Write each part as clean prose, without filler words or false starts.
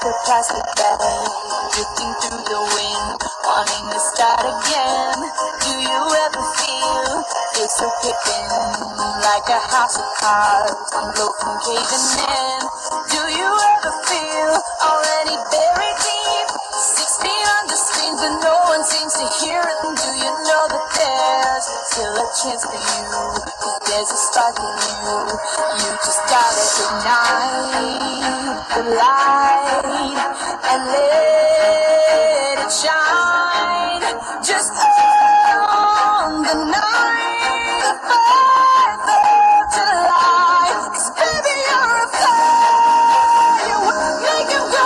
the plastic bag, drifting through the wind, wanting to start again. Do you ever feel it's so picking, like a house of cards, one blow from caving in? Do you ever feel already buried deep, 6 feet under screens, but no one seems to hear it? And do you know that there's still a chance for you, that there's a spark in you? You just gotta ignite the light and let it shine. Just on the night, the 4th of July. 'Cause baby, you're a fire, make him go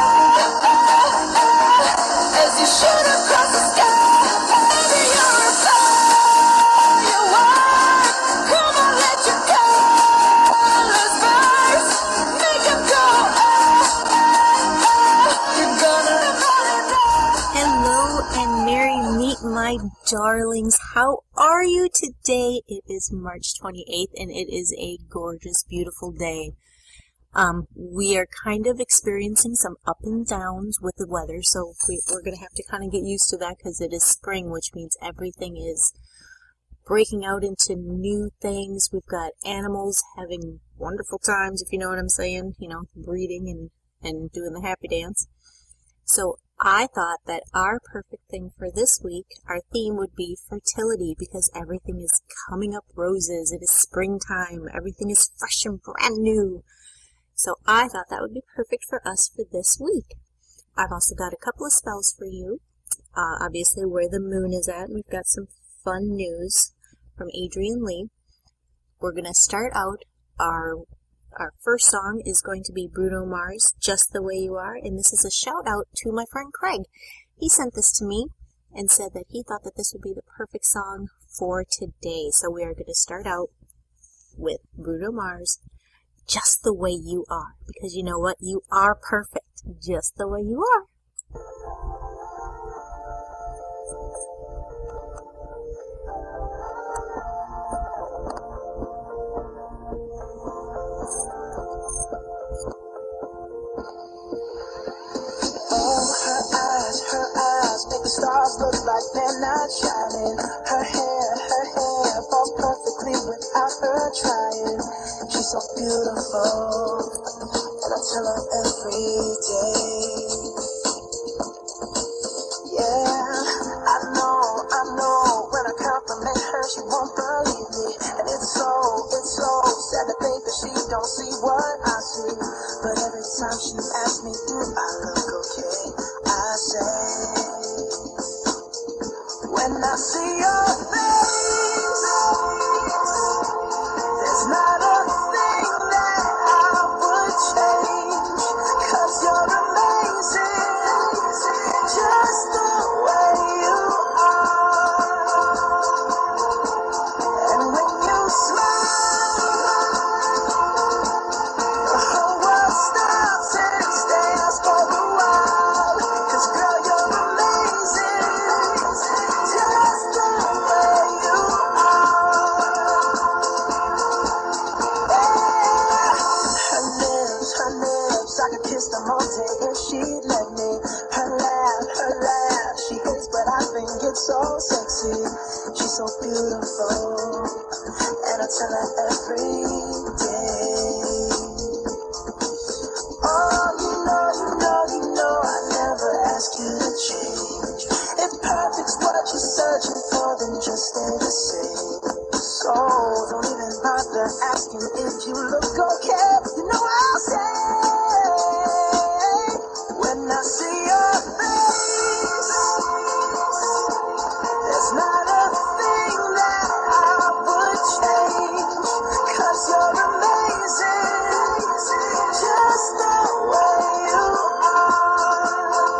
as you shoot across the sky. Baby, you're a firework. Come on, let your colors burst. Make him go You're gonna Hello and merry meet my darlings. How are you today? It is March 28th and it is a gorgeous, beautiful day. We are kind of experiencing some up and downs with the weather, so we're going to have to kind of get used to that because it is spring, which means everything is breaking out into new things. We've got animals having wonderful times, if you know what I'm saying, breeding and doing the happy dance. So I thought that our perfect thing for this week, our theme would be fertility, because everything is coming up roses. It is springtime. Everything is fresh and brand new. So I thought that would be perfect for us for this week. I've also got a couple of spells for you. Obviously where the moon is at. We've got some fun news from Adrian Lee. We're going to start out our first song is going to be Bruno Mars, Just the Way You Are, and this is a shout out to my friend Craig. He sent this to me and said that he thought that this would be the perfect song for today. So we are going to start out with Bruno Mars, Just the Way You Are, because you know what? You are perfect, just the way you are. Her eyes make the stars look like they're not shining. Her hair falls perfectly without her trying. She's so beautiful, and I tell her every day. Yeah, I know, when I compliment her, she won't believe me. And it's so sad to think that she don't see what I see. But every time she asks me, do I look okay? I say, when I see your face, there's not a thing that I would change. 'Cause you're amazing, just the way you are. And when you smile, the whole world stops and stares for a while. 'Cause girl, you're amazing, just the way you are. Yeah. Her lips, I could kiss them all day if she'd let me. Her laugh, she hates, but I think it's so sexy. She's so beautiful, and I tell her every day. Oh, you know, I never ask you to change. If perfect's what you're searching for, then just stay the same. So don't even bother asking if you look okay. You know I'll say, when I see your face, there's not a thing that I would change. 'Cause you're amazing, just the way you are.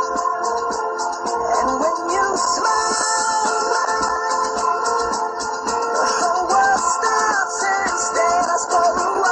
And when you smile, the whole world stops and stares for a while.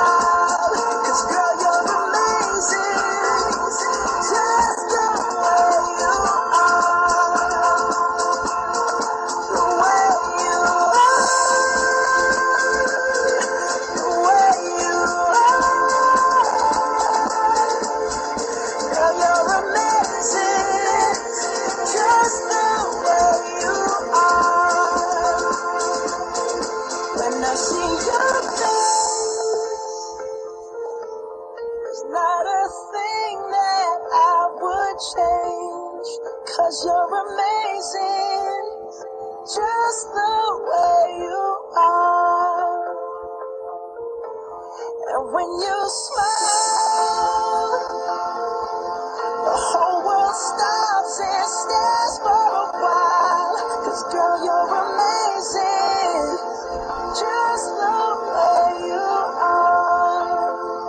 when you smile, the whole world stops and stares for a while. 'Cause girl, you're amazing, just the way you are.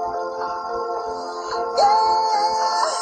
Yeah.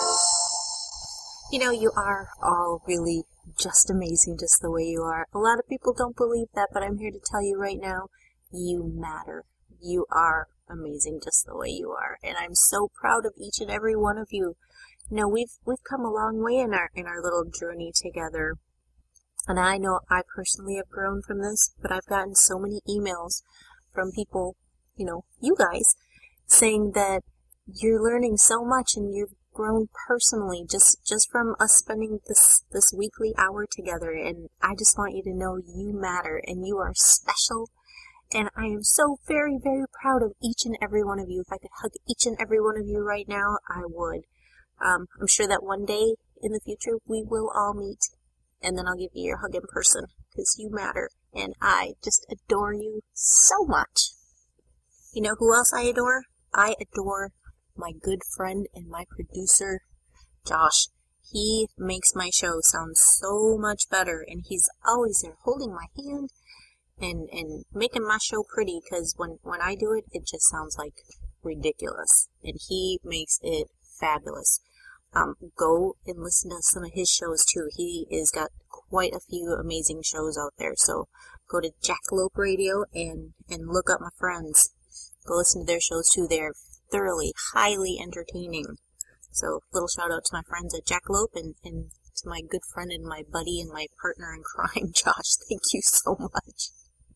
You know, you are all really just amazing just the way you are. A lot of people don't believe that, but I'm here to tell you right now, you matter. You are amazing just the way you are. And I'm so proud of each and every one of you. You know, we've come a long way in our little journey together. And I know I personally have grown from this, but I've gotten so many emails from people, you know, you guys, saying that you're learning so much and you've grown personally just from us spending this weekly hour together. And I just want you to know you matter and you are special. And I am so very, very proud of each and every one of you. If I could hug each and every one of you right now, I would. I'm sure that one day in the future we will all meet, and then I'll give you your hug in person, because you matter, and I just adore you so much. You know who else I adore? I adore my good friend and my producer, Josh. He makes my show sound so much better, and he's always there holding my hand and making my show pretty, because when I do it, it just sounds like ridiculous, and he makes it fabulous. Go and listen to some of his shows too. He has got quite a few amazing shows out there, so go to Jackalope Radio and look up my friends. Go listen to their shows too. They're thoroughly, highly entertaining. So, little shout out to my friends at Jackalope and to my good friend and my buddy and my partner in crime, Josh. Thank you so much.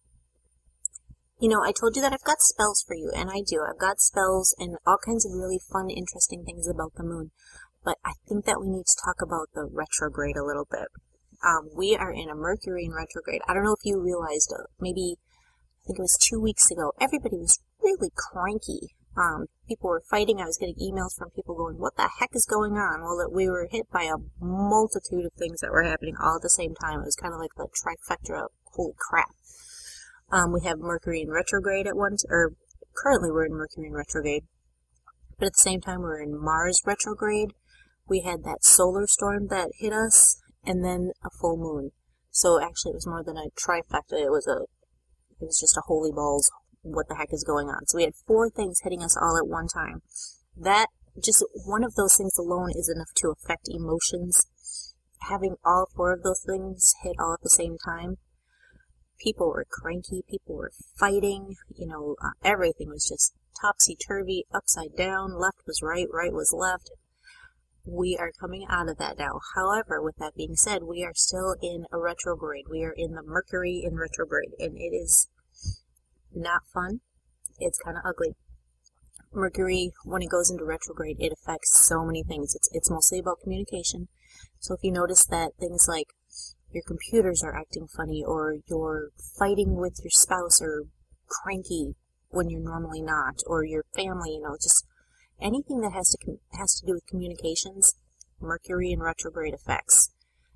You know, I told you that I've got spells for you, and I do. I've got spells and all kinds of really fun, interesting things about the moon. But I think that we need to talk about the retrograde a little bit. We are in a Mercury in retrograde. I don't know if you realized, maybe, I think it was 2 weeks ago, everybody was really cranky. People were fighting. I was getting emails from people going, what the heck is going on? Well, that we were hit by a multitude of things that were happening all at the same time. It was kind of like the trifecta of holy crap. We have Mercury in retrograde at once, or currently we're in Mercury in retrograde, but at the same time we're in Mars retrograde. We had that solar storm that hit us, and then a full moon. So actually it was more than a trifecta, it was just a holy balls, what the heck is going on? So we had 4 things hitting us all at one time. That, just one of those things alone is enough to affect emotions. Having all 4 of those things hit all at the same time, people were cranky, people were fighting, everything was just topsy-turvy, upside down, left was right, right was left. We are coming out of that now. However, with that being said, we are still in a retrograde. We are in the Mercury in retrograde, and it is not fun. It's kind of ugly. Mercury, when it goes into retrograde, it affects so many things. It's mostly about communication. So if you notice that things like your computers are acting funny, or you're fighting with your spouse, or cranky when you're normally not, or your family, just anything that has to do with communications, Mercury in retrograde affects.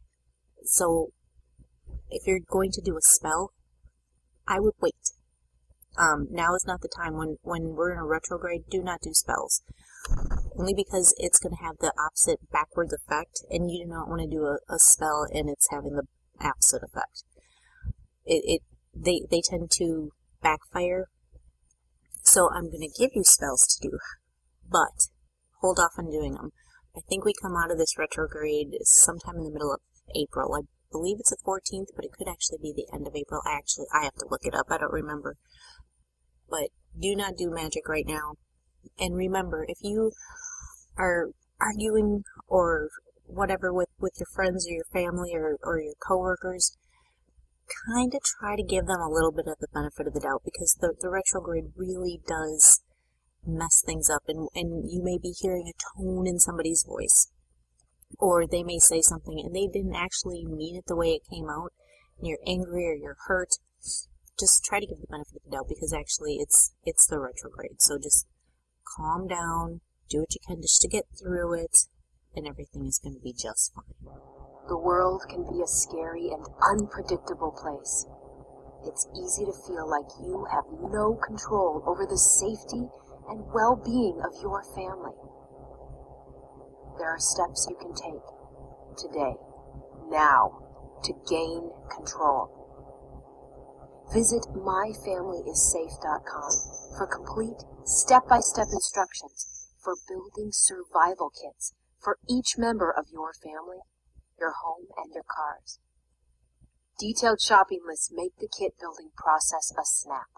So if you're going to do a spell, I would wait. Now is not the time. When we're in a retrograde, do not do spells. Only because it's going to have the opposite backwards effect, and you do not want to do a spell and it's having the opposite effect. They tend to backfire. So I'm going to give you spells to do, but hold off on doing them. I think we come out of this retrograde sometime in the middle of April. I believe it's the 14th, but it could actually be the end of April. I have to look it up. I don't remember. But do not do magic right now. And remember, if you are arguing or whatever with your friends or your family or your coworkers, kind of try to give them a little bit of the benefit of the doubt, because the retrograde really does mess things up, and you may be hearing a tone in somebody's voice, or they may say something and they didn't actually mean it the way it came out, and you're angry or you're hurt. Just try to give the benefit of the doubt, because actually it's the retrograde. So just calm down, do what you can just to get through it, and everything is going to be just fine. The world can be a scary and unpredictable place. It's easy to feel like you have no control over the safety and well-being of your family. There are steps you can take today, now, to gain control. Visit myfamilyissafe.com for complete step-by-step instructions for building survival kits for each member of your family, your home, and your cars. Detailed shopping lists make the kit building process a snap.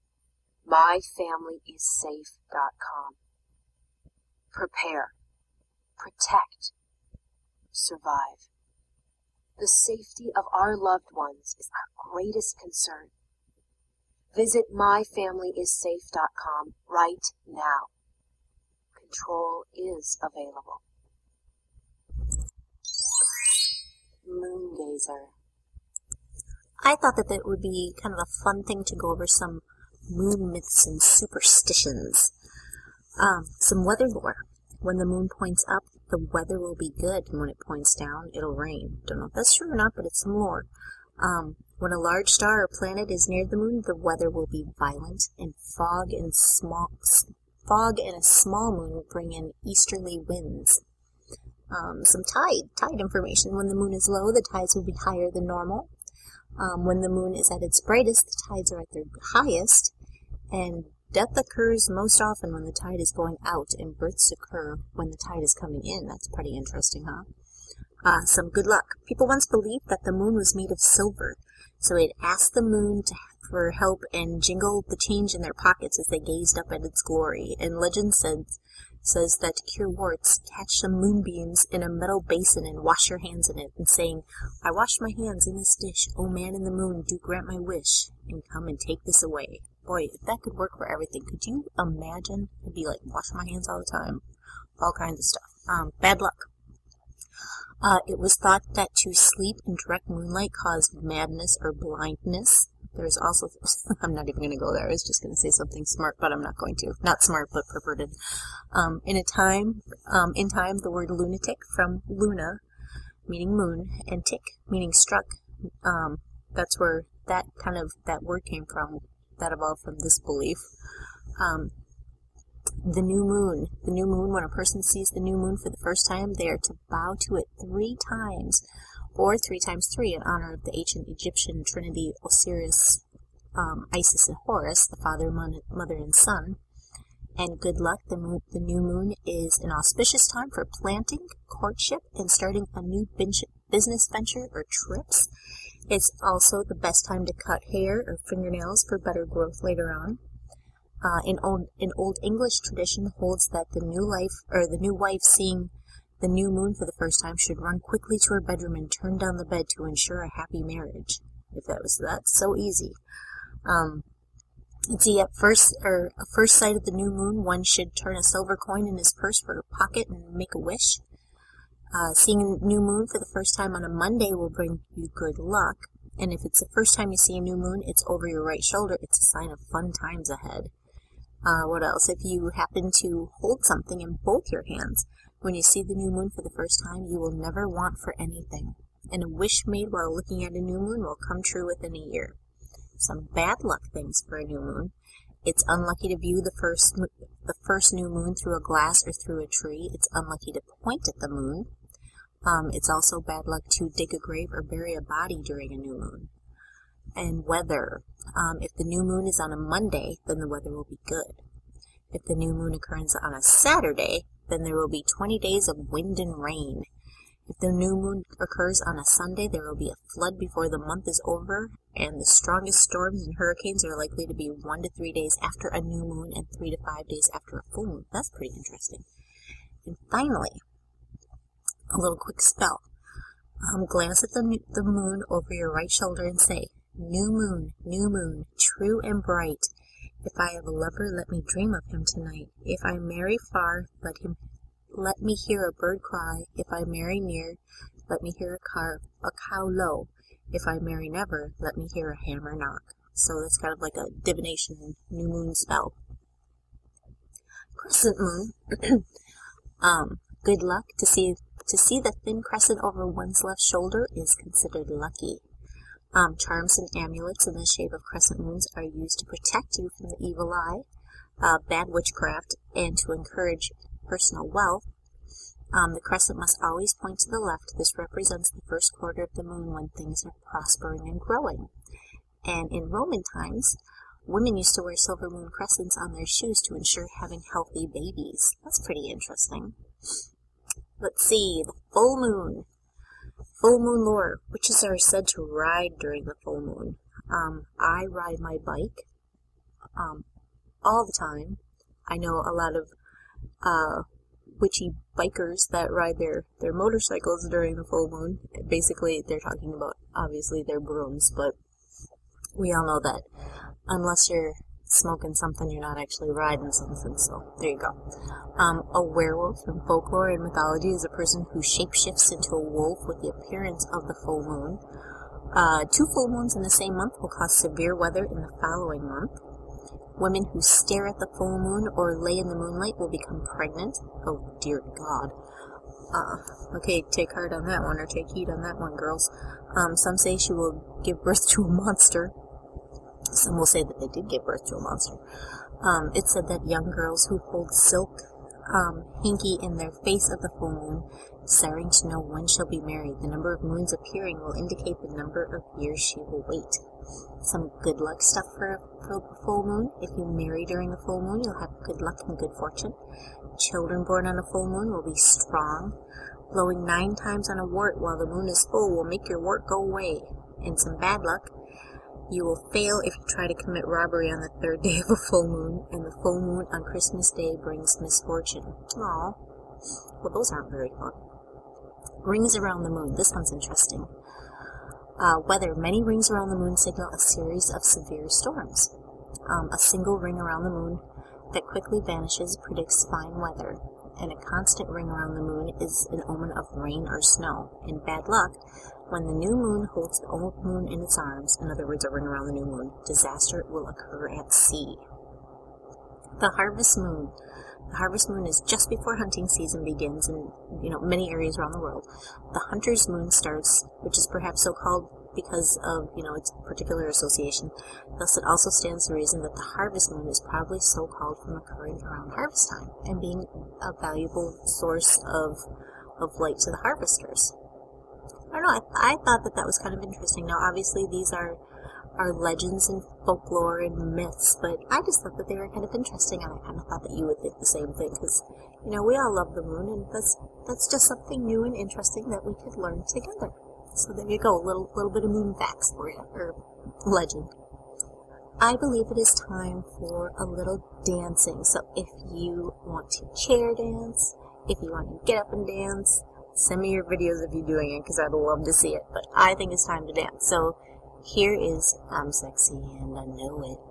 myfamilyissafe.com. Prepare, protect, survive. The safety of our loved ones is our greatest concern. Visit myfamilyissafe.com right now. Control is available. Moon gazer. I thought that it would be kind of a fun thing to go over some moon myths and superstitions. Some weather lore. When the moon points up, the weather will be good, and when it points down, it'll rain. Don't know if that's true or not, but it's some lore. When a large star or planet is near the moon, the weather will be violent, and fog and a small moon will bring in easterly winds. Some tide information. When the moon is low, the tides will be higher than normal. When the moon is at its brightest, the tides are at their highest, and death occurs most often when the tide is going out, and births occur when the tide is coming in. That's pretty interesting, huh? Some good luck. People once believed that the moon was made of silver, so they'd ask the moon for help and jingle the change in their pockets as they gazed up at its glory. And legend says that to cure warts, catch some moonbeams in a metal basin and wash your hands in it, and saying, "I wash my hands in this dish, O man in the moon, do grant my wish, and come and take this away." Boy, if that could work for everything, could you imagine? It'd be like, wash my hands all the time. All kinds of stuff. Bad luck. It was thought that to sleep in direct moonlight caused madness or blindness. There's also, I'm not even going to go there. I was just going to say something smart, but I'm not going to. Not smart, but perverted. In time, the word lunatic from luna, meaning moon, and tick, meaning struck. That's where that word came from. That evolved from this belief. The new moon. The new moon, when a person sees the new moon for the first time, they are to bow to it 3 times, or 3 times 3, in honor of the ancient Egyptian trinity Osiris, Isis, and Horus, the father, mother, and son. And good luck. The new moon is an auspicious time for planting, courtship, and starting a new business venture or trips. It's also the best time to cut hair or fingernails for better growth later on. An old English tradition holds that the new wife seeing the new moon for the first time should run quickly to her bedroom and turn down the bed to ensure a happy marriage. If that's so easy. Let's see, at first sight of the new moon, one should turn a silver coin in his purse for a pocket and make a wish. Seeing a new moon for the first time on a Monday will bring you good luck. And if it's the first time you see a new moon, it's over your right shoulder. It's a sign of fun times ahead. What else? If you happen to hold something in both your hands when you see the new moon for the first time, you will never want for anything. And a wish made while looking at a new moon will come true within a year. Some bad luck things for a new moon. It's unlucky to view the first new moon through a glass or through a tree. It's unlucky to point at the moon. It's also bad luck to dig a grave or bury a body during a new moon. And weather. If the new moon is on a Monday, then the weather will be good. If the new moon occurs on a Saturday, then there will be 20 days of wind and rain. If the new moon occurs on a Sunday, there will be a flood before the month is over, and the strongest storms and hurricanes are likely to be 1 to 3 days after a new moon and 3 to 5 days after a full moon. That's pretty interesting. And finally, a little quick spell. Glance at the moon over your right shoulder and say, new moon, true and bright. If I have a lover, let me dream of him tonight. If I marry far, let me hear a bird cry. If I marry near, let me hear a cow low. If I marry never, let me hear a hammer knock. So that's kind of like a divination new moon spell. Crescent moon. Good luck. To see the thin crescent over one's left shoulder is considered lucky. Charms and amulets in the shape of crescent moons are used to protect you from the evil eye. bad witchcraft, and to encourage personal wealth. The crescent must always point to the left. This represents the first quarter of the moon when things are prospering and growing. And in Roman times, women used to wear silver moon crescents on their shoes to ensure having healthy babies. That's pretty interesting. Let's see, the full moon. Full moon lore. Witches are said to ride during the full moon. I ride my bike all the time. I know a lot of witchy bikers that ride their motorcycles during the full moon. Basically, they're talking about, obviously, their brooms, but we all know that unless you're smoking something, you're not actually riding something, so there you go. A werewolf in folklore and mythology is a person who shapeshifts into a wolf with the appearance of the full moon. 2 full moons in the same month will cause severe weather in the following month. Women who stare at the full moon or lay in the moonlight will become pregnant. Oh, dear God. Okay, take heart on that one, or take heed on that one, girls. Some say she will give birth to a monster. Some will say that they did give birth to a monster. It's said that young girls who hold silk hanky in their face at the full moon, desiring to know when she'll be married. The number of moons appearing will indicate the number of years she will wait. Some good luck stuff for the full moon. If you marry during the full moon, you'll have good luck and good fortune. Children born on a full moon will be strong. Blowing 9 times on a wart while the moon is full will make your wart go away. And some bad luck. You will fail if you try to commit robbery on the 3rd day of a full moon, and the full moon on Christmas Day brings misfortune. Aww. Well, those aren't very fun. Rings around the moon. This one's interesting. Weather. Many rings around the moon signal a series of severe storms. A single ring around the moon that quickly vanishes predicts fine weather, and a constant ring around the moon is an omen of rain or snow. In bad luck, when the new moon holds the old moon in its arms, in other words, a ring around the new moon, disaster will occur at sea. The harvest moon. The harvest moon is just before hunting season begins in, many areas around the world. The hunter's moon starts, which is perhaps so called because of, its particular association. Thus, it also stands to reason that the harvest moon is probably so called from occurring around harvest time and being a valuable source of light to the harvesters. I don't know, I thought that was kind of interesting. Now, obviously, these are legends and folklore and myths, but I just thought that they were kind of interesting, and I kind of thought that you would think the same thing, because, we all love the moon, and that's just something new and interesting that we could learn together. So there you go, a little bit of moon facts for you, or legend. I believe it is time for a little dancing, so if you want to chair dance, if you want to get up and dance, send me your videos of you doing it, because I'd love to see it, but I think it's time to dance. So here is I'm Sexy and I Know It.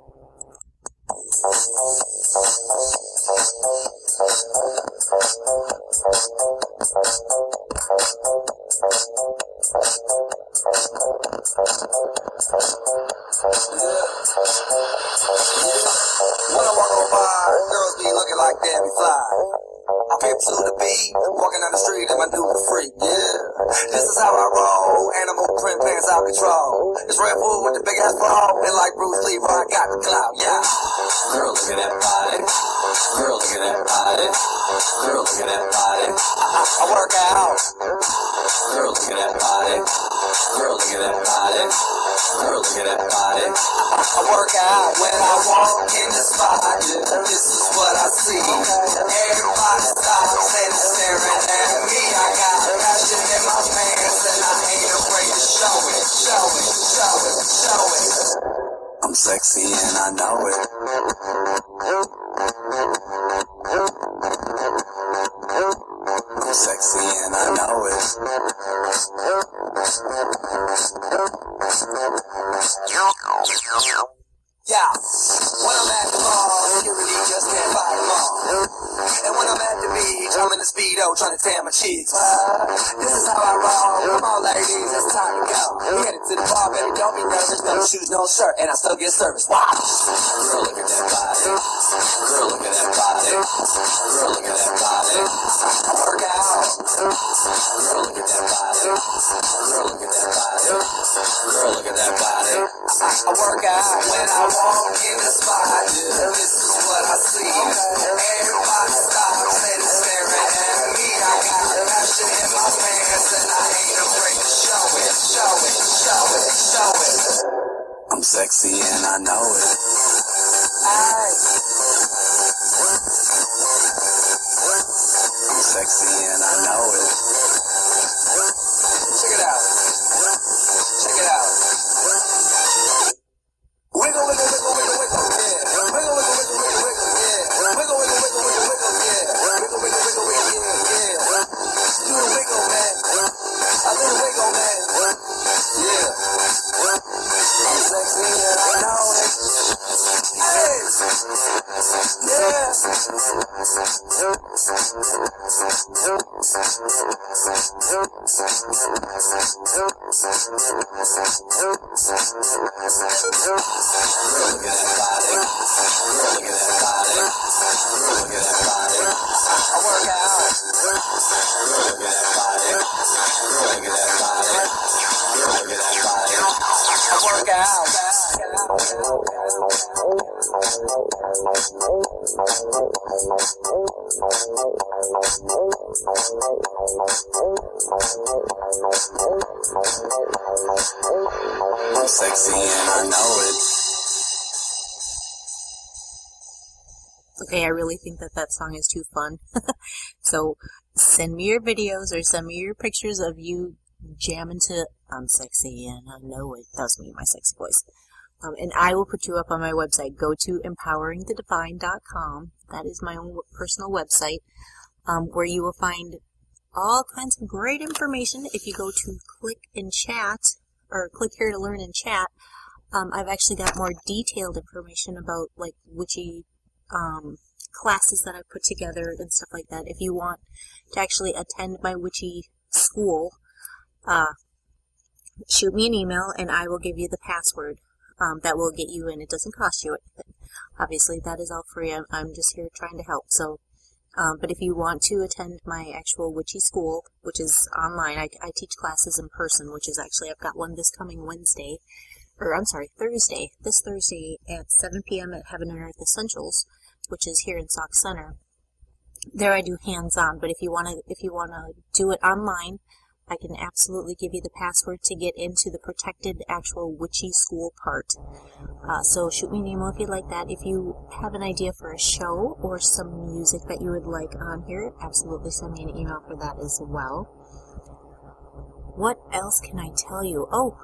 When I walk on by, girls be looking like Debbie Fly. I pimp to the beat, walking down the street in my new freak, yeah. This is how I roll, animal print pants out control. It's Red Bull with the big ass bra, and like Bruce Lee, I got the clout, yeah. Girl, look at that body. Girl, look at that body. Girl, look at that body. I work out. Girl, look at that body. Girl, look at that body. Girl, look at that body. I work out when I walk in the spot. This is what I see. Everybody stops and staring at me. I got passion in my pants and I ain't afraid to show it, show it, show it, show it. I'm sexy and I know it. I'm sexy and I know it. Yeah, when I'm at the mall, security just can't fight them all. And when I'm at the beach, I'm in the Speedo trying to tan my cheeks. This is how I roll. Come on, ladies, it's time to go. We headed to the bar, baby, don't be nervous. No shoes, no shirt, and I still get service. Wow. Girl, look at that body. Girl, look at that body. Girl, look at that body. I work out. Girl, look at that body. Girl, look at that body. Girl, look at that body. I work out when I walk in the spot. This is is what I see. Everybody stop, say they're staring at me. I got passion in my pants and I ain't afraid to show it, show it, show it, show it. I'm sexy and I know it. I'm sexy and I know it. Check it out. Check it out. Wiggle, wiggle, wiggle, wiggle, wiggle, yeah. Wiggle, wiggle, wiggle, wiggle, wiggle, yeah. Wiggle, wiggle, wiggle, wiggle, wiggle, yeah. Wiggle, wiggle, wiggle, wiggle, yeah, yeah. Do the wiggle, man. I do the wiggle, man. Yeah. I'm sexy and I know it. Hey. Yeah. I'm sexy and I know it. Okay, I really think that song is too fun. So send me your videos or send me your pictures of you jamming to I'm sexy and I know it. That was me, my sexy voice. And I will put you up on my website. Go to empoweringthedivine.com. That is my own personal website, where you will find all kinds of great information. If you go to click and chat, or click here to learn and chat, I've actually got more detailed information about like witchy classes that I put together and stuff like that. If you want to actually attend my witchy school, shoot me an email and I will give you the password. That will get you in. It doesn't cost you anything. Obviously, that is all free. I'm just here trying to help. So, but if you want to attend my actual witchy school, which is online, I teach classes in person, which is actually, I've got one this coming Thursday. This Thursday at 7 p.m. at Heaven and Earth Essentials, which is here in Sauk Center. There I do hands-on, but if you wanna do it online, I can absolutely give you the password to get into the protected actual witchy school part. So shoot me an email if you'd like that. If you have an idea for a show or some music that you would like on here, absolutely send me an email for that as well. What else can I tell you?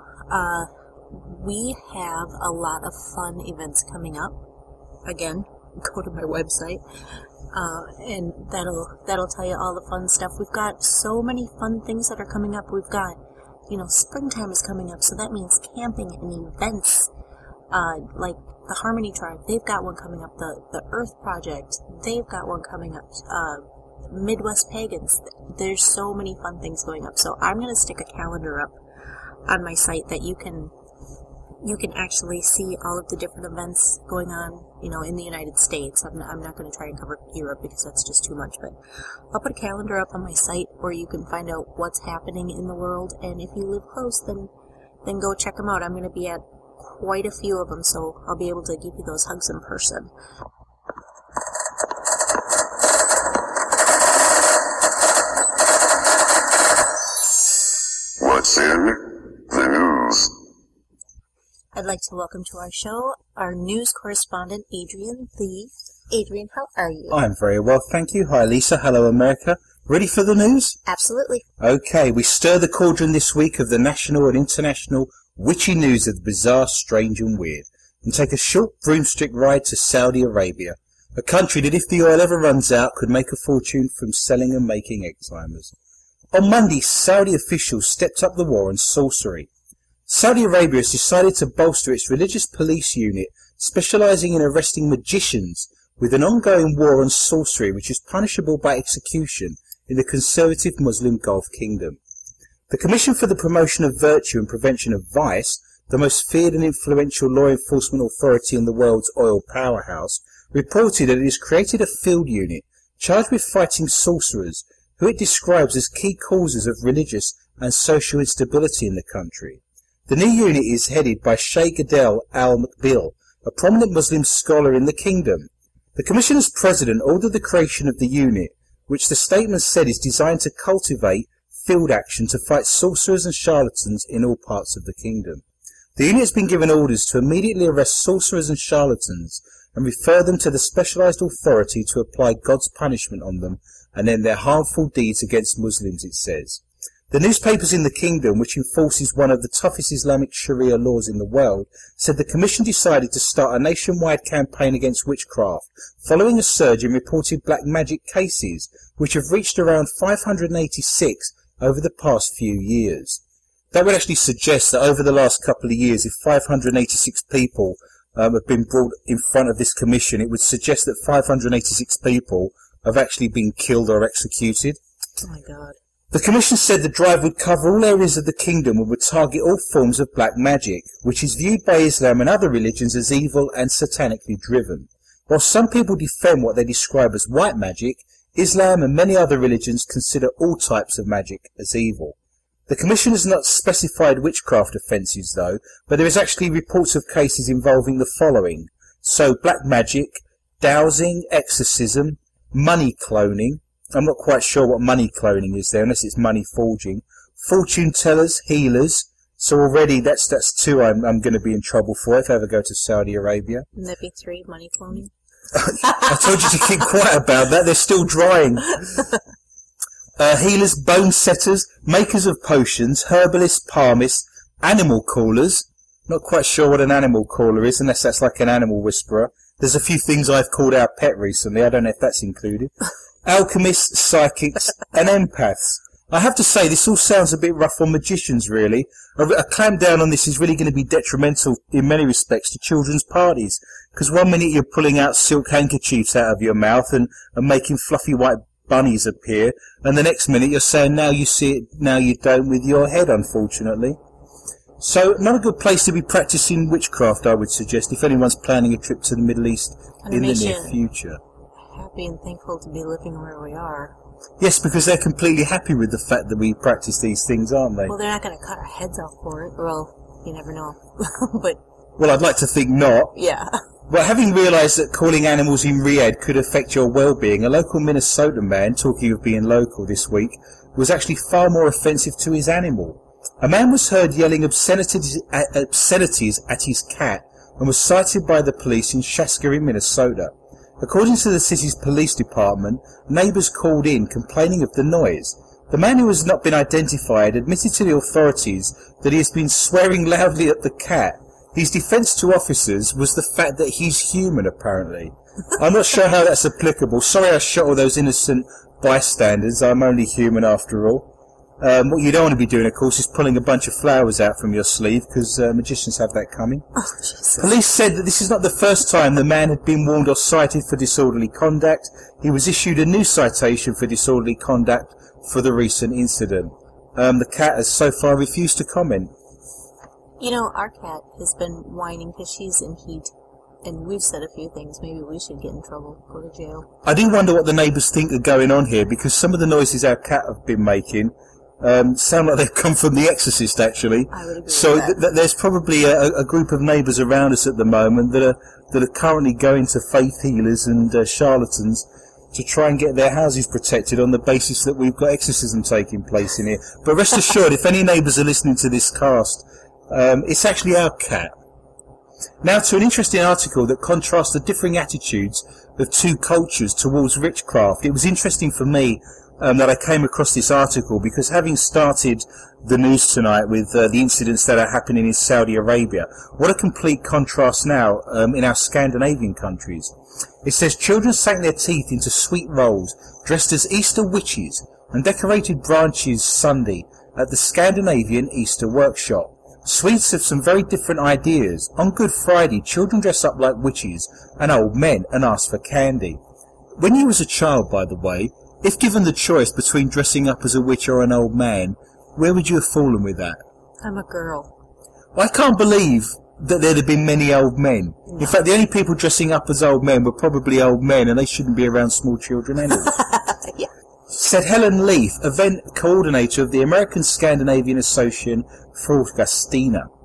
We have a lot of fun events coming up. Again, go to my website. And that'll tell you all the fun stuff. We've got so many fun things that are coming up. We've got, springtime is coming up, so that means camping and events. Like the Harmony Tribe, they've got one coming up. The Earth Project, they've got one coming up. Midwest Pagans, there's so many fun things going up. So I'm gonna stick a calendar up on my site that you can actually see all of the different events going on, in the United States. I'm not going to try and cover Europe because that's just too much, but I'll put a calendar up on my site where you can find out what's happening in the world, and if you live close, then go check them out. I'm going to be at quite a few of them, so I'll be able to give you those hugs in person. What's in the news? I'd like to welcome to our show our news correspondent, Adrian Lee. Adrian, how are you? I'm very well, thank you. Hi, Lisa. Hello, America. Ready for the news? Absolutely. Okay, we stir the cauldron this week of the national and international witchy news of the bizarre, strange and weird, and take a short broomstick ride to Saudi Arabia, a country that if the oil ever runs out could make a fortune from selling and making egg timers. On Monday, Saudi officials stepped up the war on sorcery. Saudi Arabia has decided to bolster its religious police unit, specializing in arresting magicians, with an ongoing war on sorcery which is punishable by execution in the conservative Muslim Gulf Kingdom. The Commission for the Promotion of Virtue and Prevention of Vice, the most feared and influential law enforcement authority in the world's oil powerhouse, reported that it has created a field unit charged with fighting sorcerers, who it describes as key causes of religious and social instability in the country. The new unit is headed by Sheikh Adel Al-Mukbil, a prominent Muslim scholar in the kingdom. The Commissioner's President ordered the creation of the unit, which the statement said is designed to cultivate field action to fight sorcerers and charlatans in all parts of the kingdom. The unit has been given orders to immediately arrest sorcerers and charlatans and refer them to the specialised authority to apply God's punishment on them and end their harmful deeds against Muslims, it says. The newspapers in the kingdom, which enforces one of the toughest Islamic Sharia laws in the world, said the Commission decided to start a nationwide campaign against witchcraft, following a surge in reported black magic cases, which have reached around 586 over the past few years. That would actually suggest that over the last couple of years, if 586 people have been brought in front of this commission, it would suggest that 586 people have actually been killed or executed. Oh my God. The Commission said the drive would cover all areas of the kingdom and would target all forms of black magic, which is viewed by Islam and other religions as evil and satanically driven. While some people defend what they describe as white magic, Islam and many other religions consider all types of magic as evil. The Commission has not specified witchcraft offences, though, but there is actually reports of cases involving the following. So, black magic, dowsing, exorcism, money cloning. I'm not quite sure what money cloning is there, unless it's money forging. Fortune tellers, healers. So already that's two I'm going to be in trouble for if I ever go to Saudi Arabia. Wouldn't that be 3, money cloning? I told you to keep quiet about that. They're still drying. Healers, bone setters, makers of potions, herbalists, palmists, animal callers. Not quite sure what an animal caller is, unless that's like an animal whisperer. There's a few things I've called our pet recently. I don't know if that's included. Alchemists, psychics, and empaths. I have to say, this all sounds a bit rough on magicians, really. A clampdown on this is really going to be detrimental in many respects to children's parties. Because one minute you're pulling out silk handkerchiefs out of your mouth and making fluffy white bunnies appear, and the next minute you're saying, now you see it, now you don't, with your head, unfortunately. So, not a good place to be practising witchcraft, I would suggest, if anyone's planning a trip to the Middle East in the near future. Happy and thankful to be living where we are. Yes, because they're completely happy with the fact that we practice these things, aren't they? Well, they're not going to cut our heads off for it. Well, you never know. But well, I'd like to think not. Yeah. But having realised that calling animals in Riyadh could affect your well-being, a local Minnesota man, talking of being local this week, was actually far more offensive to his animal. A man was heard yelling obscenities at his cat and was cited by the police in Shaska in Minnesota. According to the city's police department, neighbours called in complaining of the noise. The man, who has not been identified, admitted to the authorities that he has been swearing loudly at the cat. His defence to officers was the fact that he's human, apparently. I'm not sure how that's applicable. Sorry I shot all those innocent bystanders. I'm only human after all. What you don't want to be doing, of course, is pulling a bunch of flowers out from your sleeve, because magicians have that coming. Oh, Jesus. Police said that this is not the first time the man had been warned or cited for disorderly conduct. He was issued a new citation for disorderly conduct for the recent incident. The cat has so far refused to comment. You know, our cat has been whining because she's in heat. And we've said a few things. Maybe we should get in trouble, go to jail. I do wonder what the neighbours think are going on here, because some of the noises our cat have been making sound like they've come from The Exorcist, actually. I would agree so with that. There's probably a group of neighbours around us at the moment that are currently going to faith healers and charlatans to try and get their houses protected on the basis that we've got exorcism taking place in here. But rest assured, if any neighbours are listening to this cast, it's actually our cat. Now to an interesting article that contrasts the differing attitudes of two cultures towards witchcraft. It was interesting for me that I came across this article because, having started the news tonight with the incidents that are happening in Saudi Arabia, what a complete contrast now in our Scandinavian countries. It says children sank their teeth into sweet rolls dressed as Easter witches and decorated branches Sunday at the Scandinavian Easter Workshop. Sweets of some very different ideas. On Good Friday, children dress up like witches and old men and ask for candy. When you was a child, by the way, if given the choice between dressing up as a witch or an old man, where would you have fallen with that? I'm a girl. I can't believe that there'd have been many old men. No. In fact, the only people dressing up as old men were probably old men, and they shouldn't be around small children anyway. Yeah. Said Helen Leaf, event coordinator of the American Scandinavian Association for Augustina.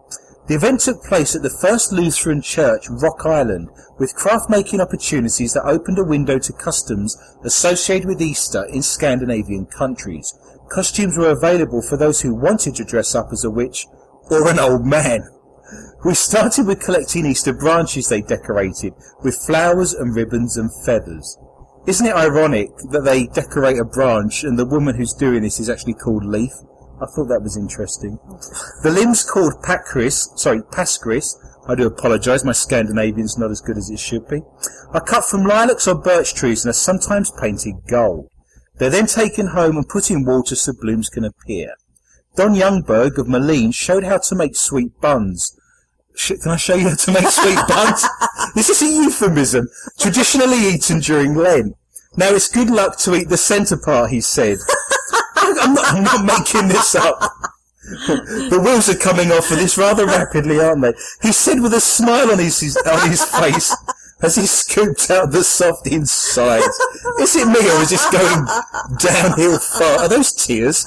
The event took place at the First Lutheran Church, Rock Island, with craft-making opportunities that opened a window to customs associated with Easter in Scandinavian countries. Costumes were available for those who wanted to dress up as a witch or an old man. We started with collecting Easter branches they decorated with flowers and ribbons and feathers. Isn't it ironic that they decorate a branch and the woman who's doing this is actually called Leaf? I thought that was interesting. The limbs called Paskris, I do apologise, my Scandinavian's not as good as it should be, are cut from lilacs or birch trees and are sometimes painted gold. They're then taken home and put in water so blooms can appear. Don Youngberg of Malene showed how to make sweet buns. Can I show you how to make sweet buns? This is a euphemism, traditionally eaten during Lent. Now it's good luck to eat the centre part, he said. I'm not making this up. The wheels are coming off of this rather rapidly, aren't they? He said with a smile on his face as he scooped out the soft inside. Is it me or is this going downhill far? Are those tears?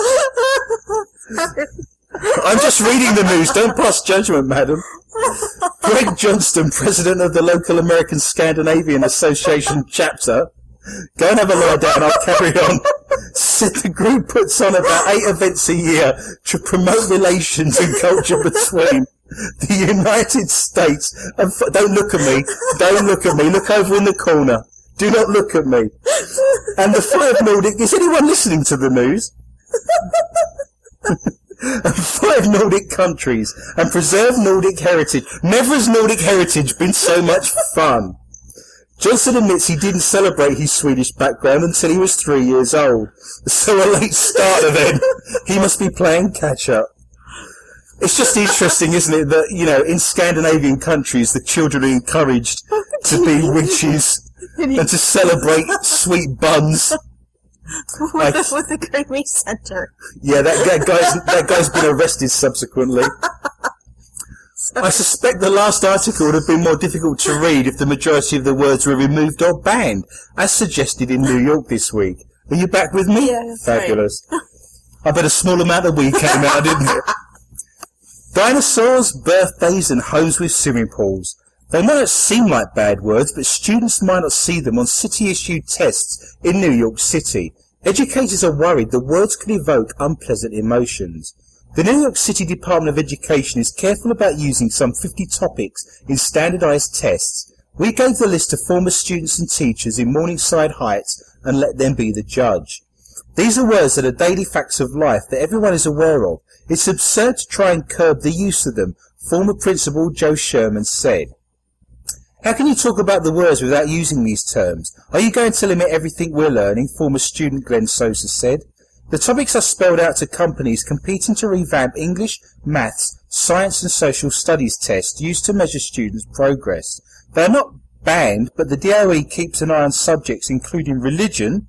I'm just reading the news. Don't pass judgment, madam. Greg Johnston, president of the local American Scandinavian Association chapter, go and have a lie down, I'll carry on, said the group puts on about 8 events a year to promote relations and culture between the United States and... Don't look at me, look over in the corner. Do not look at me. And the 5 Nordic... Is anyone listening to the news? And 5 Nordic countries and preserve Nordic heritage. Never has Nordic heritage been so much fun. Johnson admits he didn't celebrate his Swedish background until he was 3 years old. So a late starter then. He must be playing catch up. It's just interesting, isn't it, that, you know, in Scandinavian countries the children are encouraged to be witches and to celebrate sweet buns. With a creamy center. Yeah, that guy's been arrested subsequently. I suspect the last article would have been more difficult to read if the majority of the words were removed or banned, as suggested in New York this week. Are you back with me? Yeah, that's fabulous. Right. I bet a small amount of weed came out, didn't it? Dinosaurs, birthdays, and homes with swimming pools. They might not seem like bad words, but students might not see them on city-issued tests in New York City. Educators are worried the words could evoke unpleasant emotions. The New York City Department of Education is careful about using some 50 topics in standardized tests. We gave the list to former students and teachers in Morningside Heights and let them be the judge. These are words that are daily facts of life that everyone is aware of. It's absurd to try and curb the use of them, former Principal Joe Sherman said. How can you talk about the words without using these terms? Are you going to limit everything we're learning? Former student Glenn Sosa said. The topics are spelled out to companies competing to revamp English, maths, science and social studies tests used to measure students' progress. They are not banned, but the DOE keeps an eye on subjects including religion,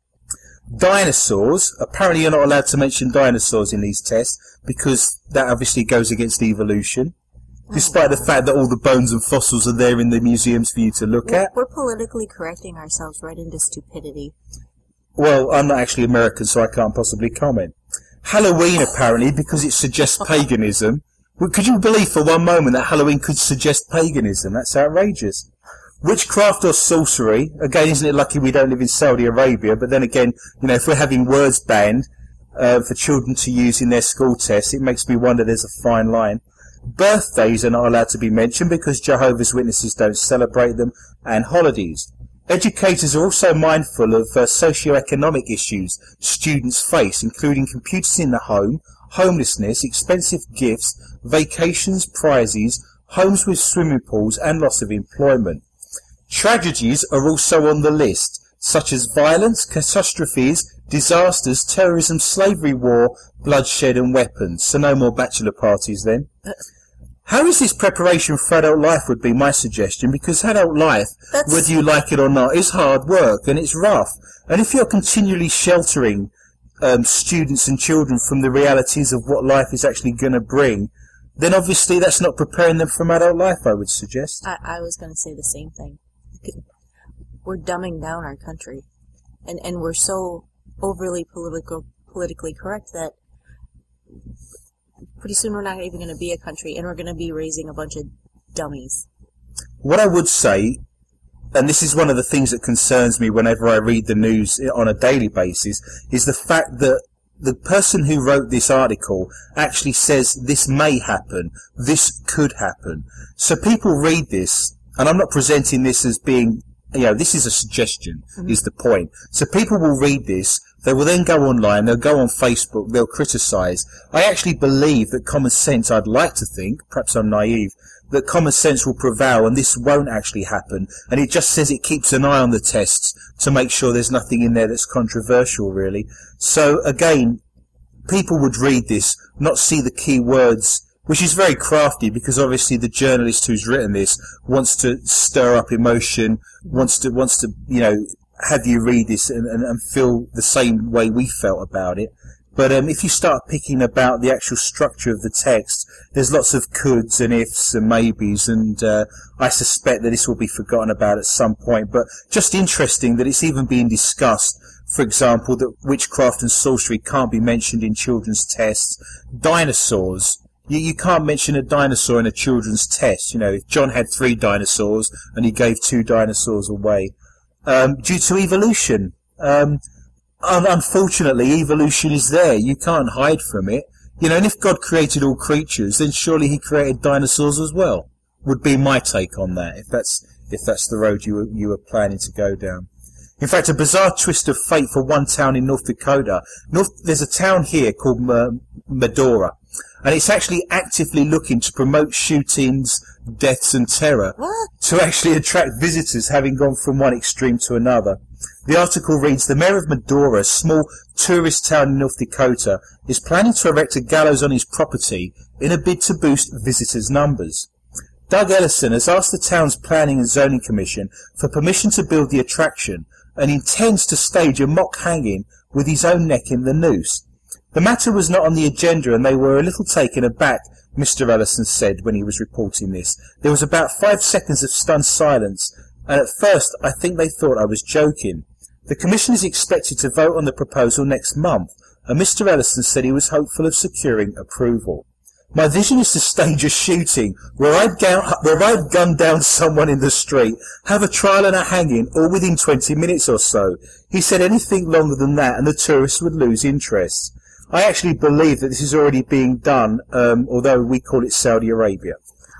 dinosaurs. Apparently you're not allowed to mention dinosaurs in these tests because that obviously goes against evolution. Despite the fact that all the bones and fossils are there in the museums for you to look at. We're politically correcting ourselves right into stupidity. Well, I'm not actually American, so I can't possibly comment. Halloween, apparently, because it suggests paganism. Could you believe for one moment that Halloween could suggest paganism? That's outrageous. Witchcraft or sorcery. Again, isn't it lucky we don't live in Saudi Arabia? But then again, you know, if we're having words banned for children to use in their school tests, it makes me wonder there's a fine line. Birthdays are not allowed to be mentioned because Jehovah's Witnesses don't celebrate them, and holidays. Educators are also mindful of socio-economic issues students face, including computers in the home, homelessness, expensive gifts, vacations, prizes, homes with swimming pools, and loss of employment. Tragedies are also on the list, such as violence, catastrophes, disasters, terrorism, slavery, war, bloodshed, and weapons. So no more bachelor parties then. How is this preparation for adult life would be my suggestion, because adult life, whether you like it or not, is hard work and it's rough. And if you're continually sheltering students and children from the realities of what life is actually going to bring, then obviously that's not preparing them from adult life, I would suggest. I was going to say the same thing. We're dumbing down our country. And we're so overly politically correct that pretty soon we're not even going to be a country, and we're going to be raising a bunch of dummies. What I would say, and this is one of the things that concerns me whenever I read the news on a daily basis, is the fact that the person who wrote this article actually says this may happen, this could happen. So people read this, and I'm not presenting this as being, this is a suggestion, is the point. So people will read this, they will then go online, they'll go on Facebook, they'll criticise. I actually believe that common sense, I'd like to think, perhaps I'm naive, that common sense will prevail and this won't actually happen. And it just says it keeps an eye on the tests to make sure there's nothing in there that's controversial, really. So again, people would read this, not see the key words, which is very crafty because obviously the journalist who's written this wants to stir up emotion, wants to have you read this and feel the same way we felt about it. But if you start picking about the actual structure of the text, there's lots of coulds and ifs and maybes, and I suspect that this will be forgotten about at some point. But just interesting that it's even being discussed. For example, that witchcraft and sorcery can't be mentioned in children's tests. Dinosaurs. You can't mention a dinosaur in a children's test. If John had 3 dinosaurs and he gave 2 dinosaurs away. Due to evolution. Unfortunately, evolution is there. You can't hide from it. And if God created all creatures, then surely he created dinosaurs as well. Would be my take on that, if that's the road you were planning to go down. In fact, a bizarre twist of fate for one town in North Dakota. There's a town here called Medora, and it's actually actively looking to promote shootings, deaths and terror to actually attract visitors, having gone from one extreme to another. The article reads, the mayor of Medora, a small tourist town in North Dakota, is planning to erect a gallows on his property in a bid to boost visitors' numbers. Doug Ellison has asked the town's Planning and Zoning Commission for permission to build the attraction and intends to stage a mock hanging with his own neck in the noose. The matter was not on the agenda and they were a little taken aback, Mr. Ellison said when he was reporting this. There was about 5 seconds of stunned silence, and at first I think they thought I was joking. The commission is expected to vote on the proposal next month, and Mr. Ellison said he was hopeful of securing approval. My vision is to stage a shooting where I'd gun down someone in the street, have a trial and a hanging, all within 20 minutes or so. He said anything longer than that and the tourists would lose interest. I actually believe that this is already being done, although we call it Saudi Arabia.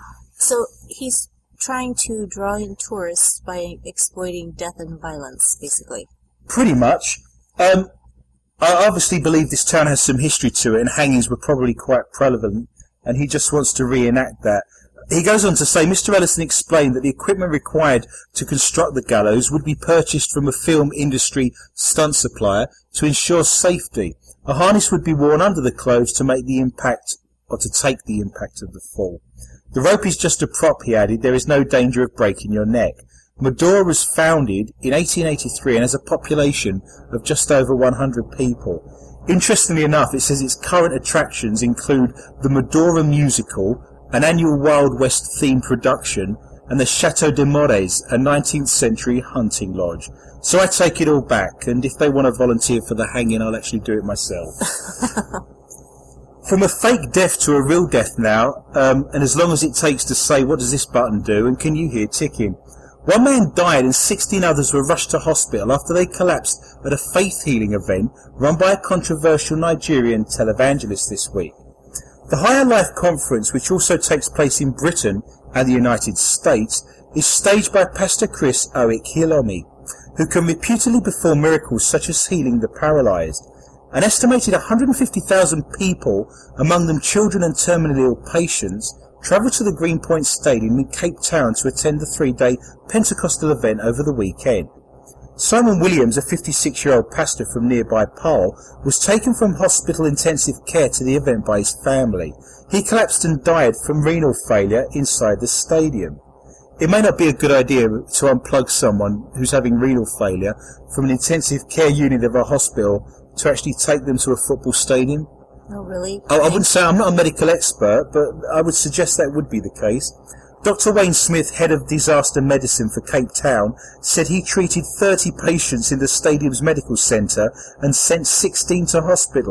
So he's trying to draw in tourists by exploiting death and violence, basically. Pretty much. I obviously believe this town has some history to it, and hangings were probably quite prevalent, and he just wants to reenact that. He goes on to say, Mr. Ellison explained that the equipment required to construct the gallows would be purchased from a film industry stunt supplier to ensure safety. A harness would be worn under the clothes to make the impact, or to take the impact of the fall. The rope is just a prop, he added. There is no danger of breaking your neck. Medora was founded in 1883 and has a population of just over 100 people. Interestingly enough, it says its current attractions include the Medora Musical, an annual Wild West themed production, and the Chateau de Mores, a 19th century hunting lodge. So I take it all back, and if they want to volunteer for the hanging, I'll actually do it myself. From a fake death to a real death now, and as long as it takes to say, what does this button do, and can you hear ticking? One man died and 16 others were rushed to hospital after they collapsed at a faith healing event run by a controversial Nigerian televangelist this week. The Higher Life Conference, which also takes place in Britain and the United States, is staged by Pastor Chris Oik-Hilomi, who can reputedly perform miracles such as healing the paralysed. An estimated 150,000 people, among them children and terminally ill patients, travelled to the Greenpoint Stadium in Cape Town to attend the 3-day Pentecostal event over the weekend. Simon Williams, a 56-year-old pastor from nearby Pyle, was taken from hospital intensive care to the event by his family. He collapsed and died from renal failure inside the stadium. It may not be a good idea to unplug someone who's having renal failure from an intensive care unit of a hospital to actually take them to a football stadium. Oh, really? I wouldn't say I'm not a medical expert, but I would suggest that would be the case. Dr. Wayne Smith, head of disaster medicine for Cape Town, said he treated 30 patients in the stadium's medical centre and sent 16 to hospital.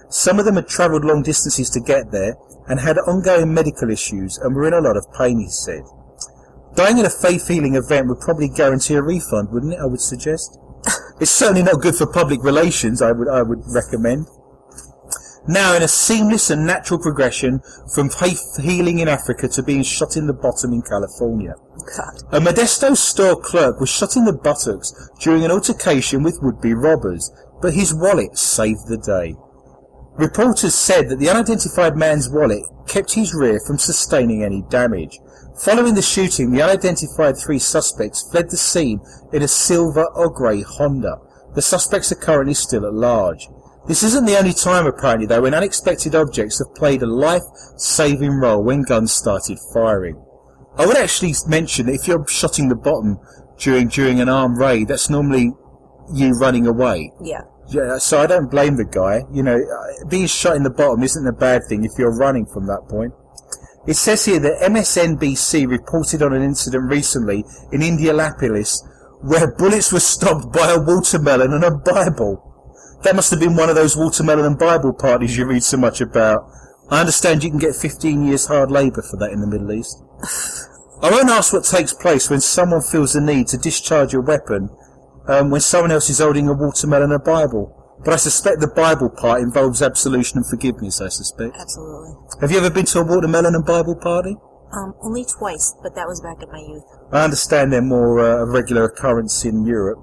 Some of them had travelled long distances to get there and had ongoing medical issues and were in a lot of pain, he said. Dying at a faith-healing event would probably guarantee a refund, wouldn't it, I would suggest? It's certainly not good for public relations, I would recommend. Now, in a seamless and natural progression from faith healing in Africa to being shot in the bottom in California. God. A Modesto store clerk was shot in the buttocks during an altercation with would-be robbers, but his wallet saved the day. Reporters said that the unidentified man's wallet kept his rear from sustaining any damage. Following the shooting, the unidentified 3 suspects fled the scene in a silver or grey Honda. The suspects are currently still at large. This isn't the only time, apparently, though, when unexpected objects have played a life-saving role when guns started firing. I would actually mention that if you're shotting the bottom during an armed raid, that's normally you running away. Yeah. Yeah, so I don't blame the guy. You know, being shot in the bottom isn't a bad thing if you're running from that point. It says here that MSNBC reported on an incident recently in Indianapolis where bullets were stopped by a watermelon and a Bible. That must have been one of those watermelon and Bible parties you read so much about. I understand you can get 15 years hard labour for that in the Middle East. I won't ask what takes place when someone feels the need to discharge a weapon when someone else is holding a watermelon and a Bible. But I suspect the Bible part involves absolution and forgiveness, I suspect. Absolutely. Have you ever been to a watermelon and Bible party? Only twice, but that was back in my youth. I understand they're more a regular occurrence in Europe.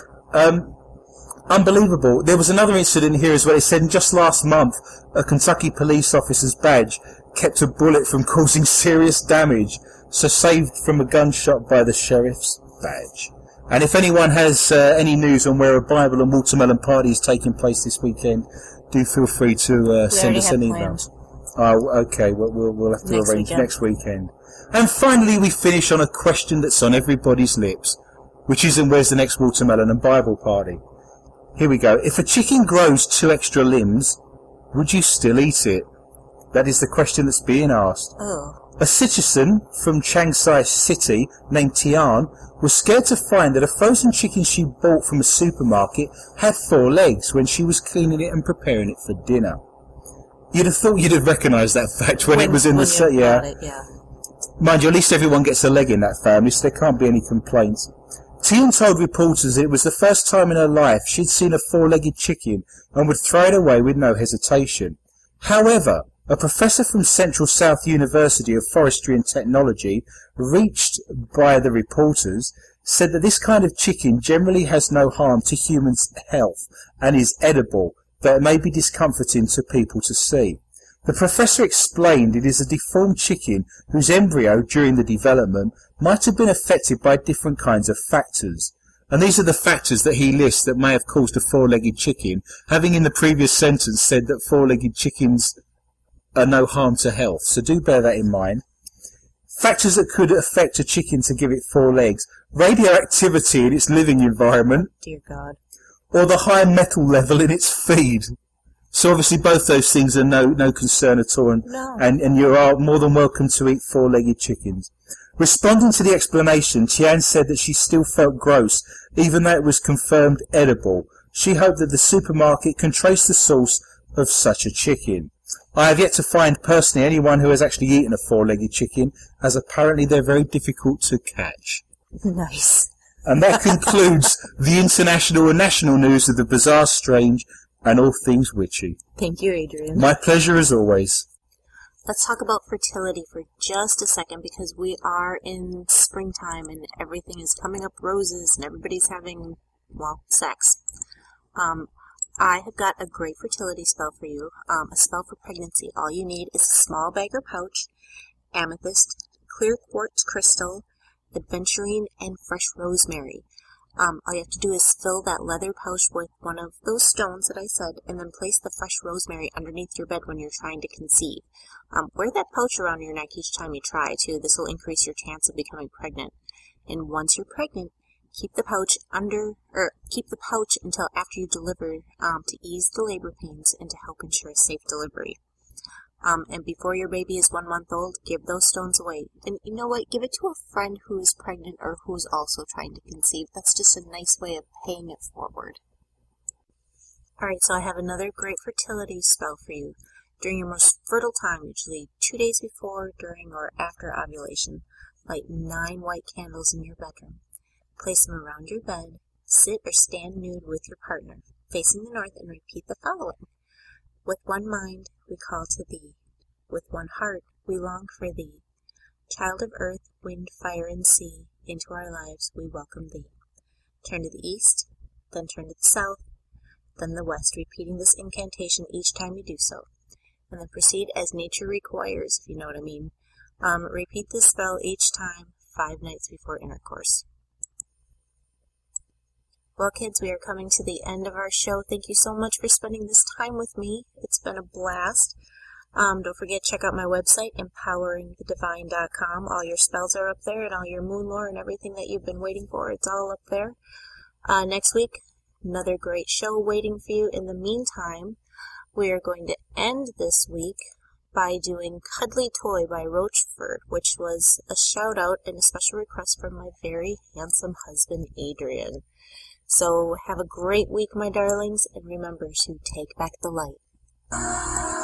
Unbelievable. There was another incident here as well. It said just last month, a Kentucky police officer's badge kept a bullet from causing serious damage, so saved from a gunshot by the sheriff's badge. And if anyone has any news on where a Bible and watermelon party is taking place this weekend, do feel free to send us an email. Oh, okay. We'll have to arrange next weekend. And finally, we finish on a question that's on everybody's lips, which isn't where's the next watermelon and Bible party. Here we go. If a chicken grows 2 extra limbs, would you still eat it? That is the question that's being asked. Oh. A citizen from Changsha City named Tian was scared to find that a frozen chicken she bought from a supermarket had 4 legs when she was cleaning it and preparing it for dinner. You'd have thought you'd have recognised that fact when it was in the set. Yeah. Mind you, at least everyone gets a leg in that family, so there can't be any complaints. Tian told reporters it was the first time in her life she'd seen a 4-legged chicken and would throw it away with no hesitation. However, a professor from Central South University of Forestry and Technology, reached by the reporters, said that this kind of chicken generally has no harm to humans' health and is edible, though it may be discomforting to people to see. The professor explained it is a deformed chicken whose embryo, during the development, might have been affected by different kinds of factors. And these are the factors that he lists that may have caused a 4-legged chicken, having in the previous sentence said that 4-legged chickens are no harm to health. So do bear that in mind. Factors that could affect a chicken to give it 4 legs: radioactivity in its living environment, Dear God, or the high metal level in its feed. So obviously both those things are no concern at all, and you are more than welcome to eat 4-legged chickens. Responding to the explanation, Tian said that she still felt gross, even though it was confirmed edible. She hoped that the supermarket can trace the source of such a chicken. I have yet to find personally anyone who has actually eaten a 4-legged chicken, as apparently they're very difficult to catch. Nice. And that concludes the international and national news of the bizarre, strange, and all things witchy. Thank you, Adrian. My pleasure as always. Let's talk about fertility for just a second, because we are in springtime and everything is coming up roses and everybody's having, well, sex. I have got a great fertility spell for you, a spell for pregnancy. All you need is a small bag or pouch, amethyst, clear quartz crystal, adventurine, and fresh rosemary. All you have to do is fill that leather pouch with one of those stones that I said, and then place the fresh rosemary underneath your bed when you're trying to conceive. Wear that pouch around your neck each time you try, too. This will increase your chance of becoming pregnant. And once you're pregnant, keep the pouch until after you deliver, to ease the labor pains and to help ensure a safe delivery. And before your baby is 1 month old, give those stones away. And you know what? Give it to a friend who is pregnant or who is also trying to conceive. That's just a nice way of paying it forward. Alright, so I have another great fertility spell for you. During your most fertile time, usually 2 days before, during, or after ovulation, light 9 white candles in your bedroom. Place them around your bed. Sit or stand nude with your partner, facing the north, and repeat the following. With one mind, we call to thee. With one heart, we long for thee. Child of earth, wind, fire, and sea, into our lives we welcome thee. Turn to the east, then turn to the south, then the west, repeating this incantation each time you do so. And then proceed as nature requires, if you know what I mean. Repeat this spell each time, 5 nights before intercourse. Well, kids, we are coming to the end of our show. Thank you so much for spending this time with me. It's been a blast. Don't forget, check out my website, empoweringthedivine.com. All your spells are up there, and all your moon lore and everything that you've been waiting for. It's all up there. Next week, another great show waiting for you. In the meantime, we are going to end this week by doing Cuddly Toy by Rochford, which was a shout out and a special request from my very handsome husband, Adrian. So have a great week, my darlings, and remember to take back the light.